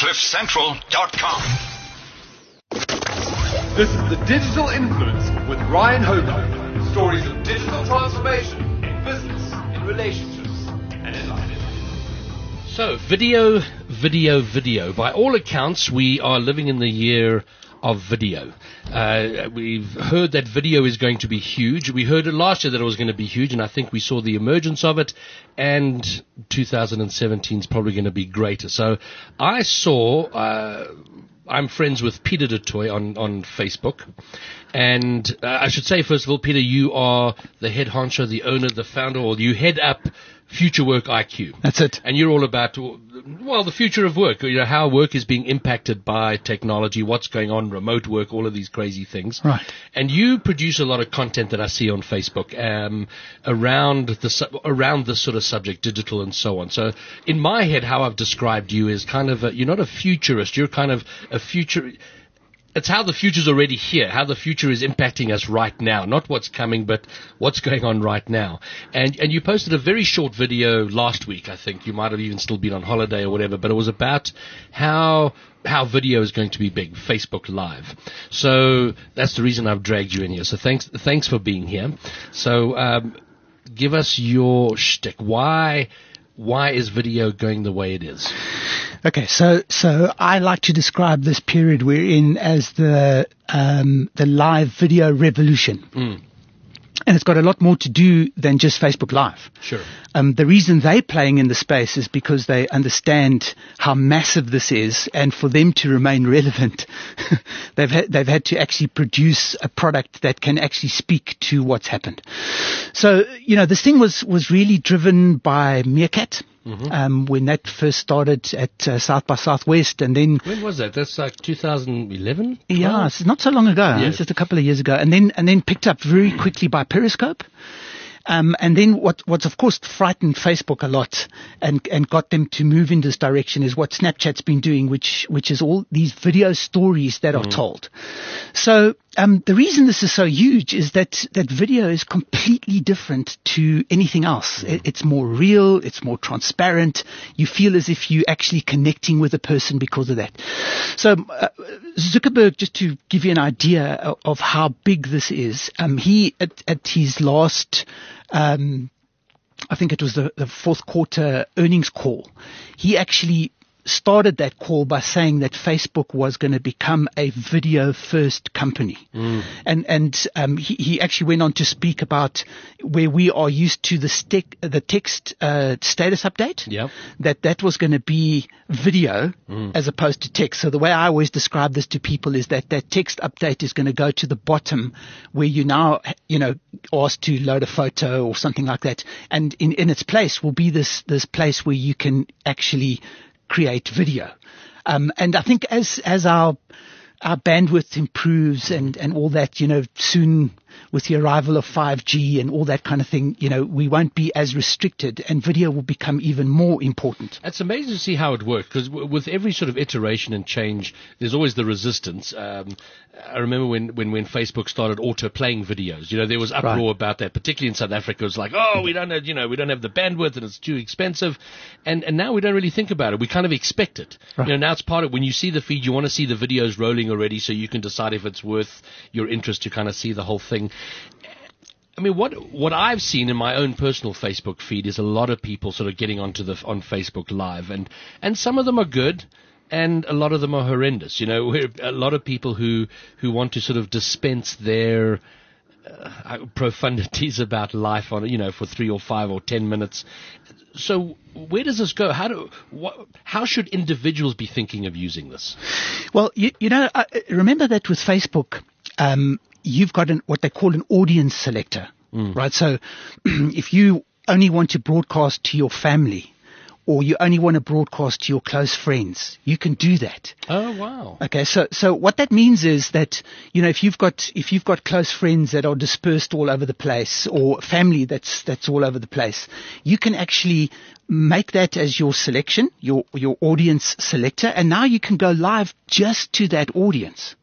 CliffCentral.com. This is The Digital Influence with Ryan Hogarth. Stories of digital transformation in business, in relationships, and in life. So, video. By all accounts, we are living in the year of video. We've heard that video is going to be huge. We heard it last year that it was going to be huge, and I think we saw the emergence of it, and 2017 is probably going to be greater. So I saw... I'm friends with Peter du Toit on Facebook. And I should say, first of all, Peter, you are the head honcho, the owner, the founder, or you head up Future Work IQ. That's it. And you're all about, well, the future of work, how work is being impacted by technology, what's going on, remote work, all of these crazy things. Right. And you produce a lot of content that I see on Facebook around this sort of subject, digital and so on. So in my head, how I've described you is kind of, you're not a futurist, you're kind of a future... It's how the future's already here, how the future is impacting us right now. Not what's coming, but what's going on right now. And you posted a very short video last week, I think. You might have even still been on holiday or whatever, but it was about how video is going to be big, Facebook Live. So that's the reason I've dragged you in here. So thanks for being here. So give us your shtick. Why is video going the way it is? Okay, so I like to describe this period we're in as the live video revolution. Mm. And it's got a lot more to do than just Facebook Live. Sure. The reason they're playing in the space is because they understand how massive this is, and for them to remain relevant, they've had to actually produce a product that can actually speak to what's happened. So, this thing was really driven by Meerkat. Mm-hmm. When that first started at South by Southwest, and then when was that? That's like 2011. Yeah, it's not so long ago. Yes. It's just a couple of years ago, and then picked up very quickly by Periscope. And then what's of course frightened Facebook a lot and got them to move in this direction is what Snapchat's been doing, which is all these video stories that are told. So the reason this is so huge is that video is completely different to anything else. It's more real, it's more transparent. You feel as if you're actually connecting with a person because of that. So Zuckerberg, just to give you an idea of how big this is, he at his last I think it was the fourth quarter earnings call, he actually started that call by saying that Facebook was going to become a video first company. And he actually went on to speak about where we are used to the text status update. Yep. That was going to be video as opposed to text. So the way I always describe this to people is that text update is going to go to the bottom where you now, asked to load a photo or something like that. And in its place will be this place where you can actually create video. And I think as our bandwidth improves and all that, soon with the arrival of 5G and all that kind of thing, we won't be as restricted, and video will become even more important. It's amazing to see how it works, because with every sort of iteration and change, there's always the resistance. I remember when Facebook started auto-playing videos, there was uproar about that, particularly in South Africa. It was like, we don't have, we don't have the bandwidth and it's too expensive. And now we don't really think about it. We kind of expect it. Right. Now it's part of, when you see the feed, you want to see the videos rolling already so you can decide if it's worth your interest to kind of see the whole thing. I mean, what I've seen in my own personal Facebook feed is a lot of people sort of getting on Facebook Live, and some of them are good, and a lot of them are horrendous. A lot of people who want to sort of dispense their profundities about life on, for 3 or 5 or 10 minutes. So where does this go? How should individuals be thinking of using this? Well, remember that with Facebook, you've got what they call an audience selector, right? So if you only want to broadcast to your family, or you only want to broadcast to your close friends, you can do that. Oh, wow. Okay, so what that means is that, if you've got close friends that are dispersed all over the place, or family that's all over the place, you can actually make that as your selection, your audience selector, and now you can go live just to that audience.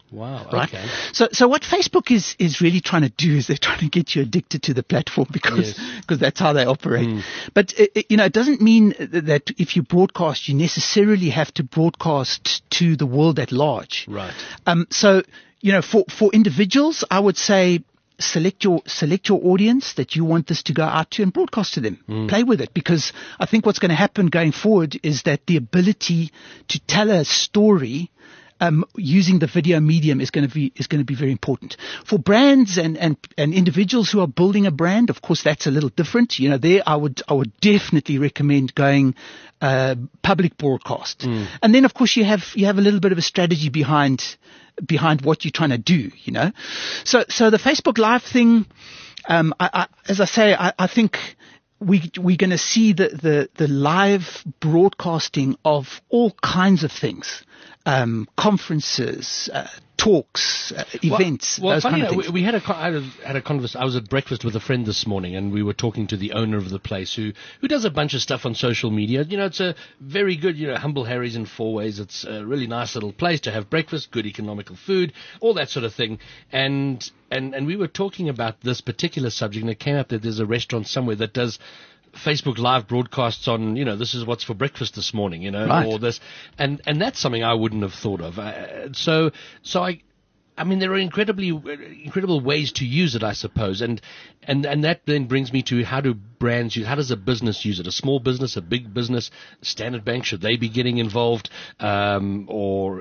Wow. Right. Okay. So what Facebook is really trying to do is they're trying to get you addicted to the platform because that's how they operate. But it doesn't mean that if you broadcast, you necessarily have to broadcast to the world at large. Right. So for individuals, I would say select your audience that you want this to go out to and broadcast to them. Play with it, because I think what's going to happen going forward is that the ability to tell a story using the video medium is going to be very important for brands and individuals who are building a brand. Of course, that's a little different. There I would definitely recommend going public broadcast, and then of course you have a little bit of a strategy behind what you're trying to do. So the Facebook Live thing, as I say, I think we're going to see the live broadcasting of all kinds of things. Conferences, talks, events, those kind of things. We had a conversation. I was at breakfast with a friend this morning, and we were talking to the owner of the place who does a bunch of stuff on social media. It's a very good, Humble Harry's in Four Ways. It's a really nice little place to have breakfast, good economical food, all that sort of thing. And we were talking about this particular subject, and it came up that there's a restaurant somewhere that does Facebook Live broadcasts on, this is what's for breakfast this morning, right. Or this, and that's something I wouldn't have thought of. So I mean, there are incredible ways to use it, I suppose, and that then brings me to how do brands use? How does a business use it? A small business, a big business, Standard Bank, should they be getting involved, or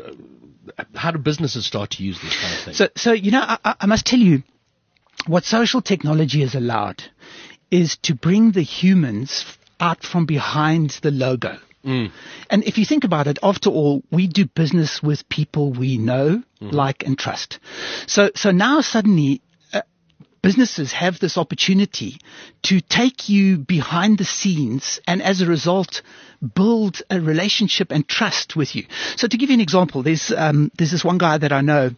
how do businesses start to use this kind of thing? So I must tell you, what social technology has allowed is to bring the humans out from behind the logo. And if you think about it, after all, we do business with people we know, like, and trust. So now suddenly businesses have this opportunity to take you behind the scenes and as a result build a relationship and trust with you. So to give you an example, there's this one guy that I know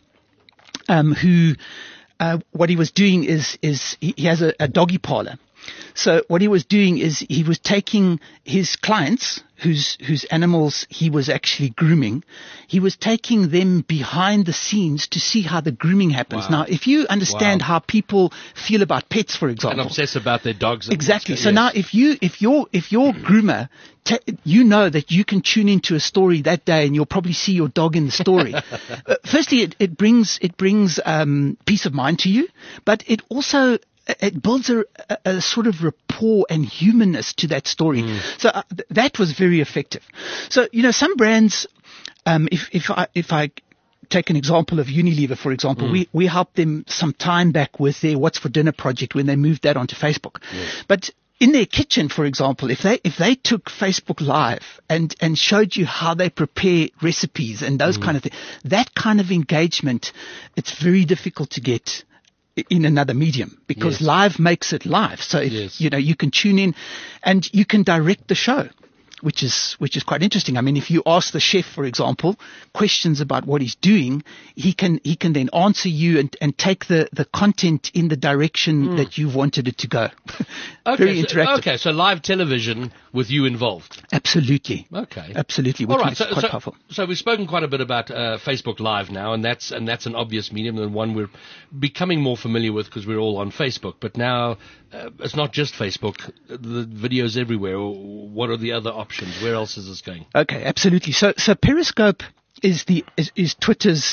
who what he was doing is he has a doggy parlor. So what he was doing is he was taking his clients whose animals he was actually grooming. He was taking them behind the scenes to see how the grooming happens. Wow. Now, if you understand how people feel about pets, for example, and obsess about their dogs. Exactly. So now if your groomer, you know that you can tune into a story that day and you'll probably see your dog in the story. Firstly, it brings peace of mind to you, but it also it builds a sort of rapport and humanness to that story. So that was very effective. So, some brands, if I take an example of Unilever, for example, we helped them some time back with their What's for Dinner project when they moved that onto Facebook. Yes. But in their kitchen, for example, if they took Facebook Live and showed you how they prepare recipes and those kind of things, that kind of engagement, it's very difficult to get in another medium, because live makes it live. So if, you can tune in and you can direct the show, which is quite interesting. I mean, if you ask the chef, for example, questions about what he's doing, he can then answer you and take the content in the direction that you wanted it to go. Very interactive. So live television with you involved. Absolutely. Okay. Absolutely. Which is quite powerful. So we've spoken quite a bit about Facebook Live now, and that's an obvious medium and one we're becoming more familiar with because we're all on Facebook. But now it's not just Facebook. The video's everywhere. What are the other options? Where else is this going? Okay, absolutely. So Periscope is Twitter's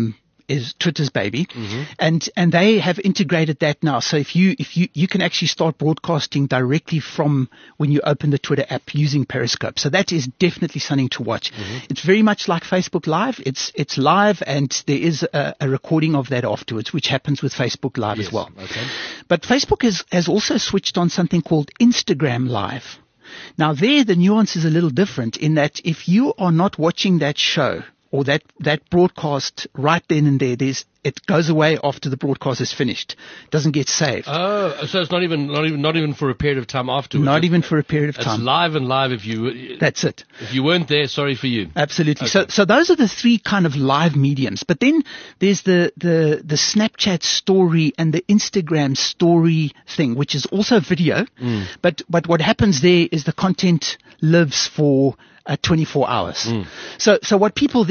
baby, and they have integrated that now. So if you can actually start broadcasting directly from when you open the Twitter app using Periscope. So that is definitely something to watch. It's very much like Facebook Live. It's live, and there is a recording of that afterwards, which happens with Facebook Live as well. Okay. But Facebook has also switched on something called Instagram Live. Now there, the nuance is a little different in that if you are not watching that show or that broadcast right then and there, it goes away after the broadcast is finished. It doesn't get saved. Oh, so it's not even for a period of time afterwards. Not even for a period of time. It's live and live if you. That's it. If you weren't there, sorry for you. Absolutely. Okay. So those are the three kind of live mediums. But then there's the Snapchat story and the Instagram story thing, which is also video. But what happens there is the content lives for 24 hours. So what people there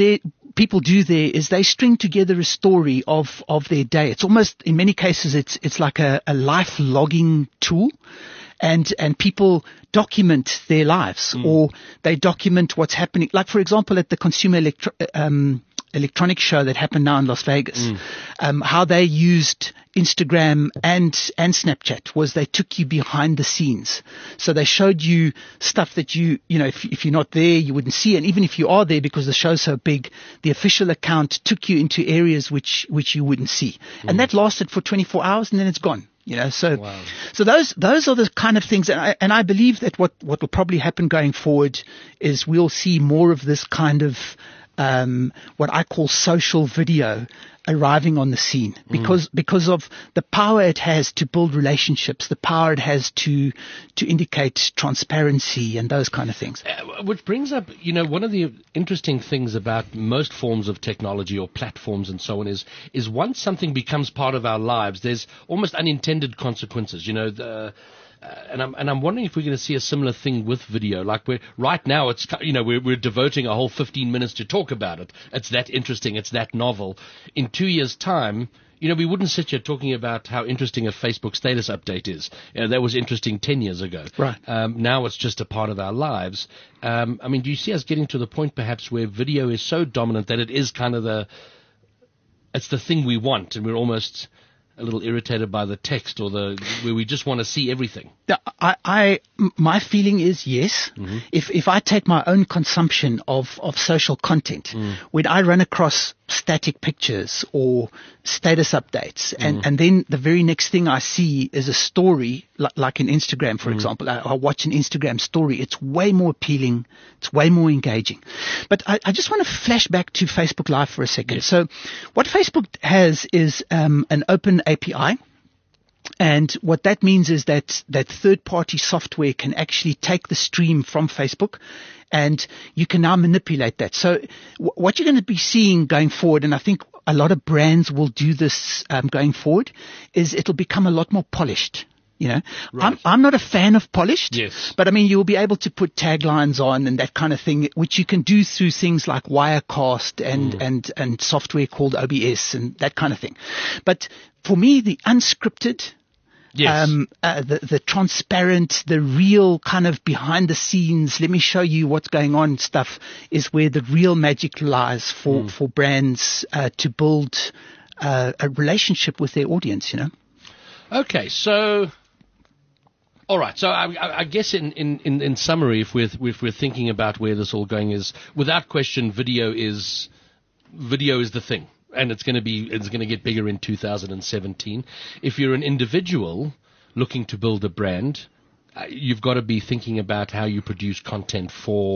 people do there is they string together a story of their day. It's almost, in many cases, it's like a life logging tool. And people document their lives, or they document what's happening. Like, for example, at the Consumer Electronics Show that happened now in Las Vegas, how they used Instagram and Snapchat was they took you behind the scenes. So they showed you stuff that you know, if you're not there, you wouldn't see. And even if you are there, because the show's so big, the official account took you into areas which you wouldn't see. And that lasted for 24 hours and then it's gone. You know, so those are the kind of things, and I believe that what will probably happen going forward is we'll see more of this kind of what I call social video arriving on the scene, because of the power it has to build relationships, the power it has to indicate transparency and those kind of things. Which brings up, you know, one of the interesting things about most forms of technology or platforms and so on is once something becomes part of our lives, there's almost unintended consequences. You know, and I'm wondering if we're going to see a similar thing with video. Like right now, it's, you know, we're devoting a whole 15 minutes to talk about it. It's that interesting. It's that novel. In 2 years' time, you know, we wouldn't sit here talking about how interesting a Facebook status update is. You know, that was interesting 10 years ago. Right. Now it's just a part of our lives. I mean, do you see us getting to the point perhaps where video is so dominant that it is kind of it's the thing we want, and we're almost a little irritated by the text or where we just want to see everything? My feeling is yes. If I take my own consumption of social content, when I run across static pictures or status updates, and then the very next thing I see is a story, like in Instagram, for example, I watch an Instagram story, it's way more appealing, it's way more engaging. But I just want to flash back to Facebook Live for a second. Yes. So what Facebook has is an open API. And what that means is that third-party software can actually take the stream from Facebook, and you can now manipulate that. So what you're going to be seeing going forward, and I think a lot of brands will do this going forward, is it'll become a lot more polished. You know, right. I'm not a fan of polished, yes, but I mean, you'll be able to put taglines on and that kind of thing, which you can do through things like Wirecast and software called OBS and that kind of thing. But for me, the unscripted, yes, the transparent, the real kind of behind the scenes, let me show you what's going on stuff is where the real magic lies for brands to build a relationship with their audience, you know. Okay, so all right. So I guess in summary, if we're thinking about where this all going is, without question, video is the thing, and it's going to get bigger in 2017. If you're an individual looking to build a brand, you've got to be thinking about how you produce content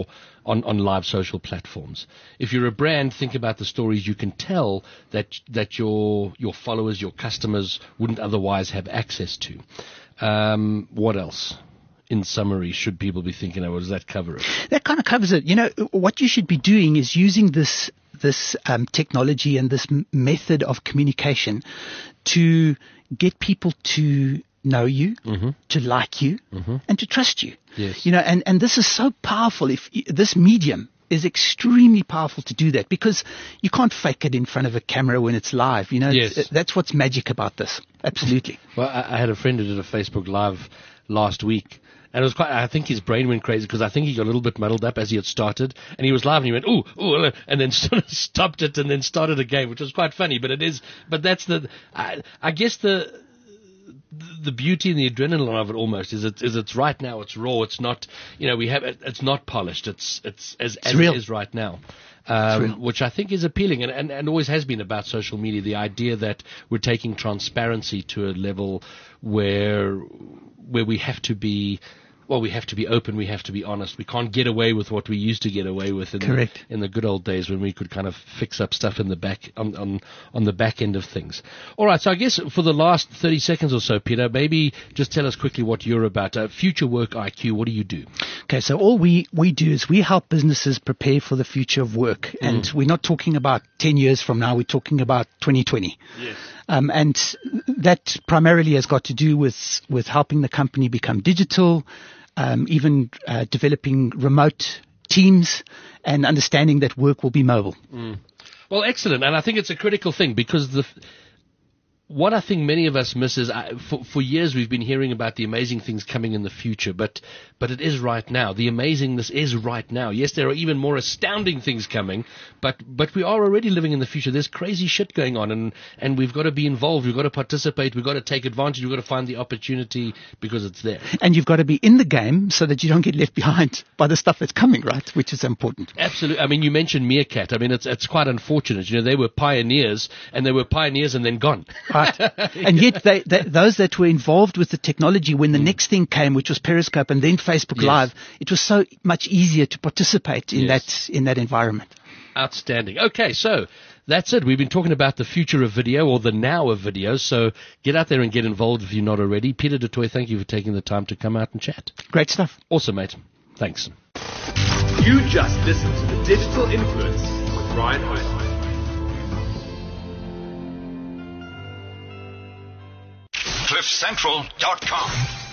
on live social platforms. If you're a brand, think about the stories you can tell that your followers, your customers wouldn't otherwise have access to. What else, in summary, should people be thinking of? Or does that cover it? That kind of covers it. You know, what you should be doing is using this technology and this method of communication to get people to know you, to like you, and to trust you. Yes. You know, and this is so powerful. If this medium is extremely powerful to do that, because you can't fake it in front of a camera when it's live. You know, yes, that's what's magic about this. Absolutely. Well, I had a friend who did a Facebook Live last week, and it was I think his brain went crazy because I think he got a little bit muddled up as he had started, and he was live and he went, ooh, and then sort of stopped it and then started again, which was quite funny. But that's I guess the beauty and the adrenaline of it almost is it's right now, it's raw, it's not, you know, it's not polished, it's as real. It is right now, which I think is appealing and always has been about social media, the idea that we're taking transparency to a level where we have to be open, we have to be honest. We can't get away with what we used to get away with in the good old days when we could kind of fix up stuff in the back on the back end of things. All right, so I guess for the last 30 seconds or so, Peter, maybe just tell us quickly what you're about. Future Work IQ, what do you do? Okay, so all we do is we help businesses prepare for the future of work, and we're not talking about 10 years from now, we're talking about 2020. Yes. And that primarily has got to do with helping the company become digital, even developing remote teams and understanding that work will be mobile. Well, excellent. And I think it's a critical thing because what I think many of us miss is for years we've been hearing about the amazing things coming in the future, but it is right now. The amazingness is right now. Yes, there are even more astounding things coming, but we are already living in the future. There's crazy shit going on, and we've got to be involved. We've got to participate. We've got to take advantage. We've got to find the opportunity because it's there. And you've got to be in the game so that you don't get left behind by the stuff that's coming, right? Which is important. Absolutely. I mean, you mentioned Meerkat. I mean, it's quite unfortunate. You know, they were pioneers, and then gone. Right. And yet those that were involved with the technology when the next thing came, which was Periscope and then Facebook Live, it was so much easier to participate in that environment. Outstanding. Okay, so that's it. We've been talking about the future of video or the now of video. So get out there and get involved if you're not already. Peter du Toit, thank you for taking the time to come out and chat. Great stuff. Awesome, mate. Thanks. You just listened to The Digital Influence with Ryan Hogan. CliffCentral.com